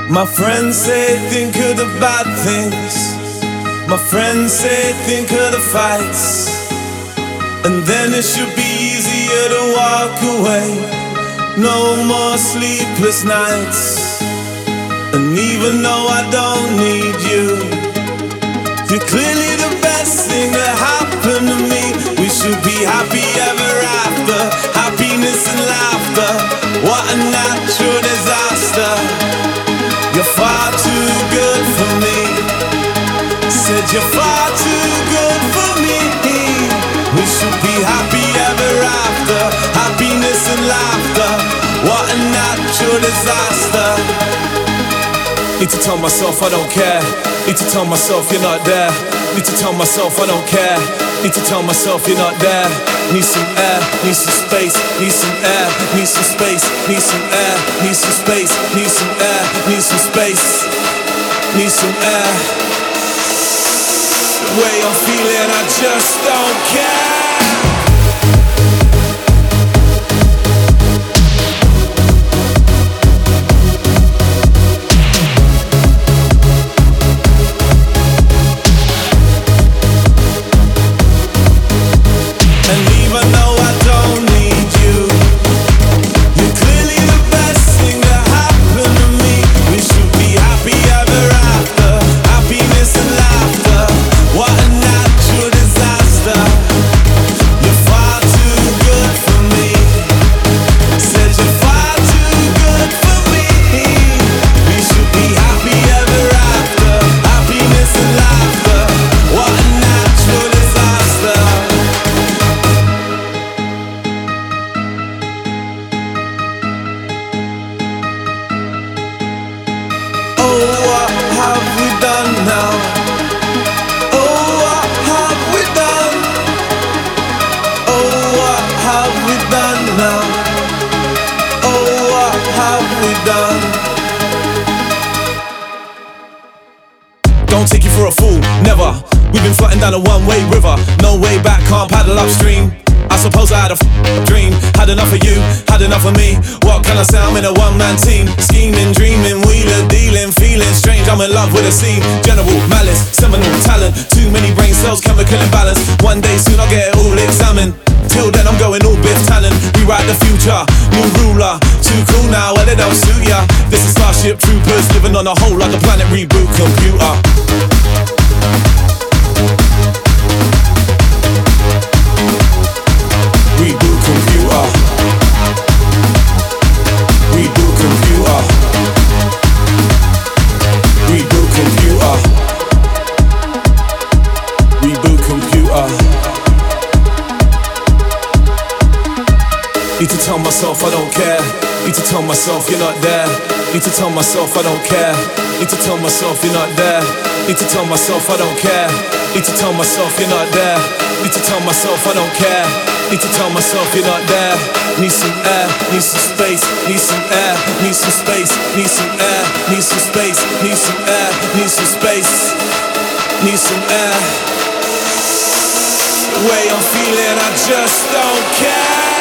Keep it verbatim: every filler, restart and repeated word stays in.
My friends say think of the bad things. My friends say think of the fights. And then it should be easier to walk away. No more sleepless nights. And even though I don't need you, you're clearly the best thing that happened to me. We should be happy ever after. Happiness and laughter. What a natural disaster. You're far too good for me. Said you're far too good for me. We should be happy ever after. Happiness and laughter. What a natural disaster. Need to tell myself I don't care. Need to tell myself you're not there. Need to tell myself I don't care. Need to tell myself you're not there. Need some air, need some space, need some air, need some space, need some air, need some space, need some air, need some space, need some air. The way I'm feeling, I just don't care. Don't take you for a fool, never. We've been floating down a one-way river. No way back, can't paddle upstream. I suppose I had a f***ing dream. Had enough of you, had enough of me. What can I say, I'm in a one-man team. Scheming, dreaming, wheeling, dealing, feeling strange. I'm in love with a scene. General malice, seminal talent. Too many brain cells, chemical imbalance. One day soon I'll get it all examined. Till then I'm going all Biff Tannen. Rewrite the future, new ruler. Too cool now, well it don't suit ya. This is Starship Troopers, living on a whole like a planet reboot computer. Reboot computer. Reboot computer. Reboot computer. Reboot computer. Need to tell myself I don't care. Need to tell myself you're not there. Need to tell myself I don't care. Need to tell myself you're not there. Need to tell myself I don't care. Need to tell myself you're not there. Need to tell myself I don't care. Need to tell myself you're not there. Need some air, need some space, need some air, need some space, need some air, need some space, need some air, need some space, need some air. The way I'm feeling, I just don't care.